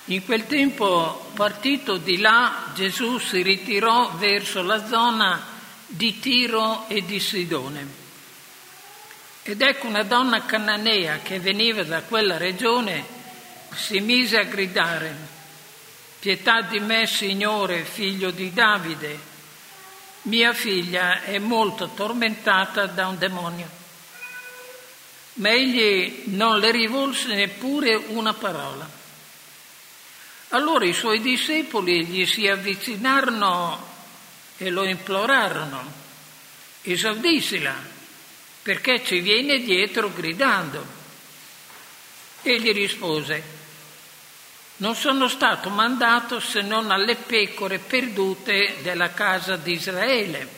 In quel tempo, partito di là, Gesù si ritirò verso la zona di Tiro e di Sidone. Ed ecco una donna cananea che veniva da quella regione si mise a gridare: «Pietà di me, Signore, figlio di Davide, mia figlia è molto tormentata da un demonio». Ma egli non le rivolse neppure una parola. Allora i suoi discepoli gli si avvicinarono e lo implorarono: «Esaudiscila, perché ci viene dietro gridando». Egli rispose: «Non sono stato mandato se non alle pecore perdute della casa di Israele».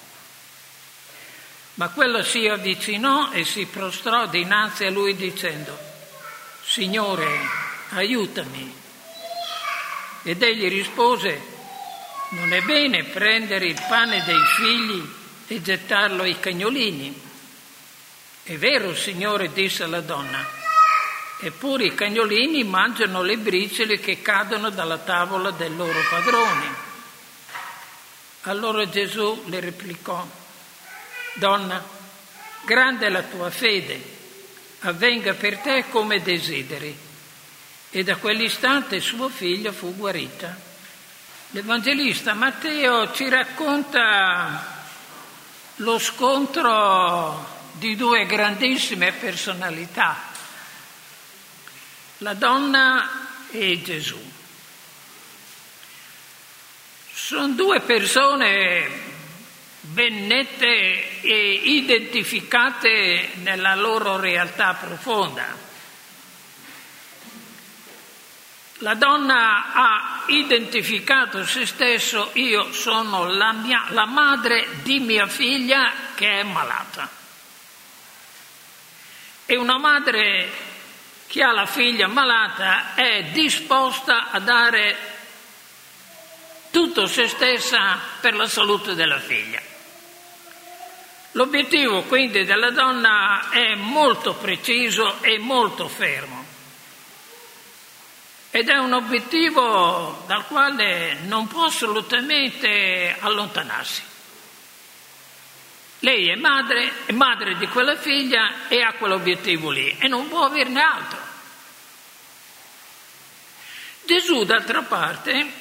Ma quella si avvicinò e si prostrò dinanzi a lui dicendo: «Signore, aiutami». Ed egli rispose: «Non è bene prendere il pane dei figli e gettarlo ai cagnolini». «È vero, Signore», disse la donna, «eppure i cagnolini mangiano le briciole che cadono dalla tavola dei loro padroni». Allora Gesù le replicò: «Donna, grande è la tua fede, avvenga per te come desideri». E da quell'istante suo figlio fu guarita. L'Evangelista Matteo ci racconta lo scontro di due grandissime personalità, la donna e Gesù. Sono due persone ben nette e identificate nella loro realtà profonda. La donna ha identificato se stesso: io sono la madre di mia figlia che è malata. E una madre che ha la figlia malata è disposta a dare tutto se stessa per la salute della figlia. L'obiettivo quindi della donna è molto preciso e molto fermo. Ed è un obiettivo dal quale non può assolutamente allontanarsi. Lei è madre di quella figlia e ha quell'obiettivo lì e non può averne altro. Gesù, d'altra parte,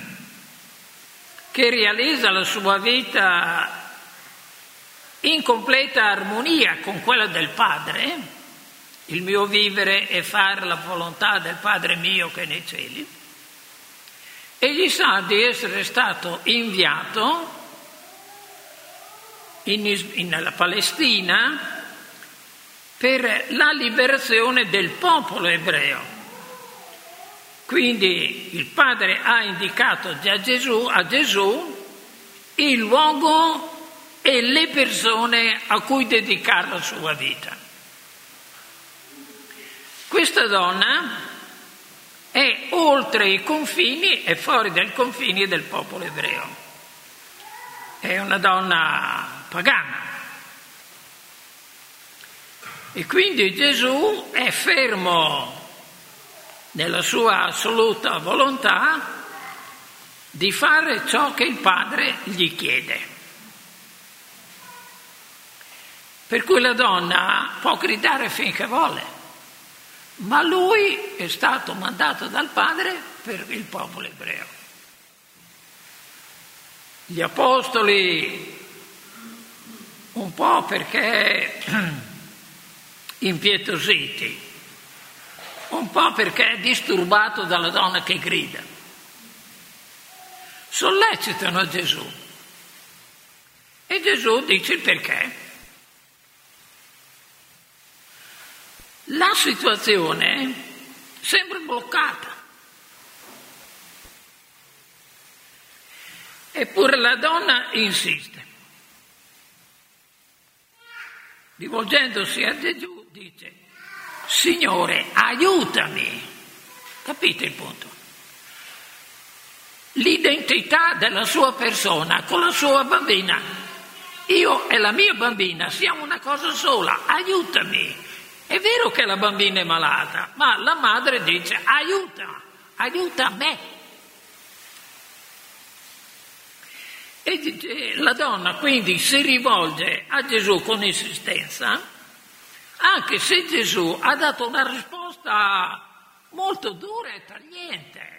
che realizza la sua vita in completa armonia con quella del Padre, il mio vivere è fare la volontà del Padre mio che è nei cieli, egli sa di essere stato inviato nella Palestina per la liberazione del popolo ebreo. Quindi il Padre ha indicato a Gesù il luogo e le persone a cui dedicare la sua vita. Questa donna è oltre i confini e fuori dai confini del popolo ebreo. È una donna pagana. E quindi Gesù è fermo nella sua assoluta volontà di fare ciò che il Padre gli chiede. Per cui la donna può gridare finché vuole, ma lui è stato mandato dal Padre per il popolo ebreo. Gli apostoli, un po' perché impietositi, un po' perché è disturbato dalla donna che grida, sollecitano Gesù. E Gesù dice il perché. La situazione sembra bloccata. Eppure la donna insiste. Rivolgendosi a Gesù dice: «Signore, aiutami». Capite il punto? L'identità della sua persona con la sua bambina. Io e la mia bambina siamo una cosa sola, aiutami. È vero che la bambina è malata, ma la madre dice: aiuta, aiuta me. E la donna quindi si rivolge a Gesù con insistenza, anche se Gesù ha dato una risposta molto dura e tagliente.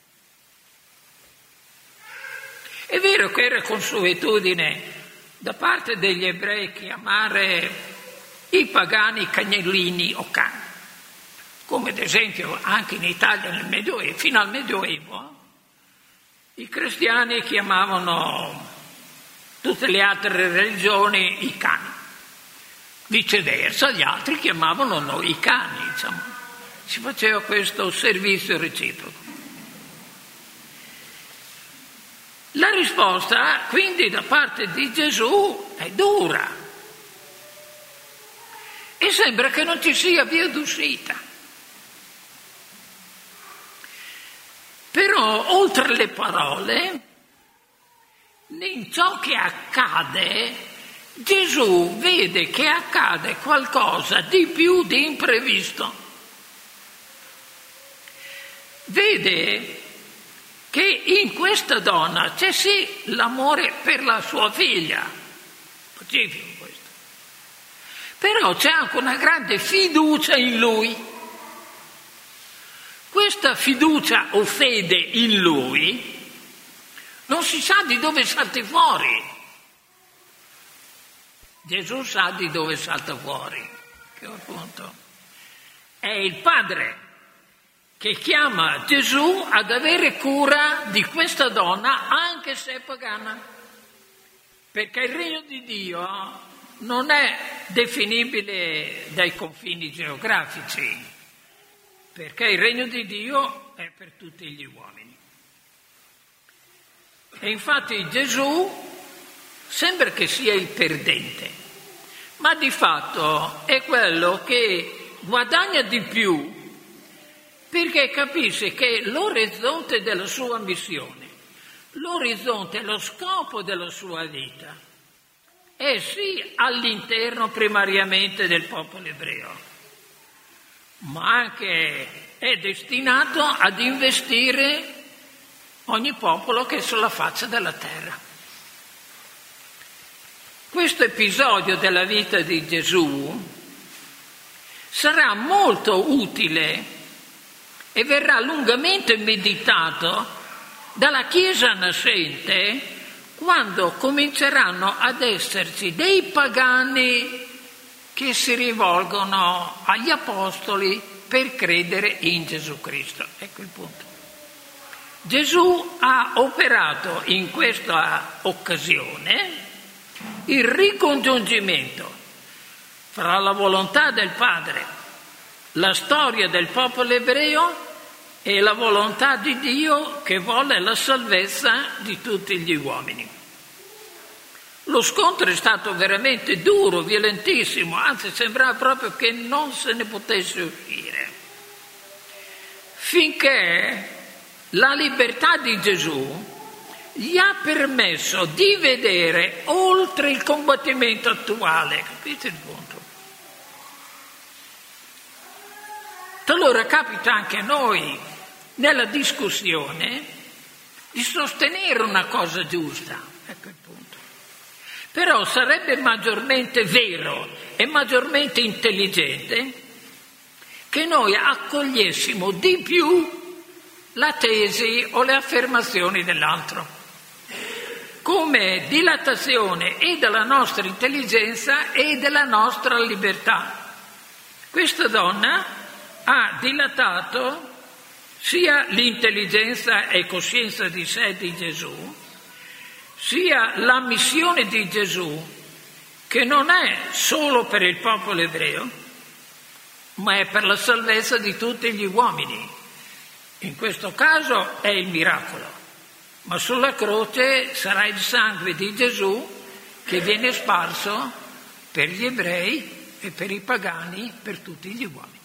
È vero che era consuetudine da parte degli ebrei chiamare i pagani cagnellini o cani, come ad esempio anche in Italia nel Medioevo, fino al Medioevo, i cristiani chiamavano tutte le altre religioni i cani, viceversa gli altri chiamavano noi i cani, insomma, si faceva questo servizio reciproco. La risposta quindi da parte di Gesù è dura e sembra che non ci sia via d'uscita. Però oltre le parole, in ciò che accade, Gesù vede che accade qualcosa di più di imprevisto. Vede che in questa donna c'è sì l'amore per la sua figlia, pacifico questo, però c'è anche una grande fiducia in lui. Questa fiducia o fede in lui non si sa di dove salti fuori. Gesù sa di dove salta fuori, che appunto è il Padre che chiama Gesù ad avere cura di questa donna anche se è pagana, perché il regno di Dio non è definibile dai confini geografici, perché il regno di Dio è per tutti gli uomini. E infatti Gesù sembra che sia il perdente, ma di fatto è quello che guadagna di più, perché capisce che l'orizzonte della sua missione, l'orizzonte, lo scopo della sua vita è sì all'interno primariamente del popolo ebreo, ma anche è destinato ad investire ogni popolo che è sulla faccia della terra. Questo episodio della vita di Gesù sarà molto utile e verrà lungamente meditato dalla Chiesa nascente quando cominceranno ad esserci dei pagani che si rivolgono agli apostoli per credere in Gesù Cristo. Ecco il punto. Gesù ha operato in questa occasione il ricongiungimento fra la volontà del Padre, la storia del popolo ebreo e la volontà di Dio che vuole la salvezza di tutti gli uomini. Lo scontro è stato veramente duro, violentissimo, anzi sembrava proprio che non se ne potesse uscire, finché la libertà di Gesù gli ha permesso di vedere oltre il combattimento attuale, capite il punto? Allora capita anche a noi nella discussione di sostenere una cosa giusta, ecco il punto. Però sarebbe maggiormente vero e maggiormente intelligente che noi accogliessimo di più la tesi o le affermazioni dell'altro, come dilatazione e della nostra intelligenza e della nostra libertà. Questa donna ha dilatato sia l'intelligenza e coscienza di sé di Gesù, sia la missione di Gesù, che non è solo per il popolo ebreo, ma è per la salvezza di tutti gli uomini. In questo caso è il miracolo, ma sulla croce sarà il sangue di Gesù che viene sparso per gli ebrei e per i pagani, per tutti gli uomini.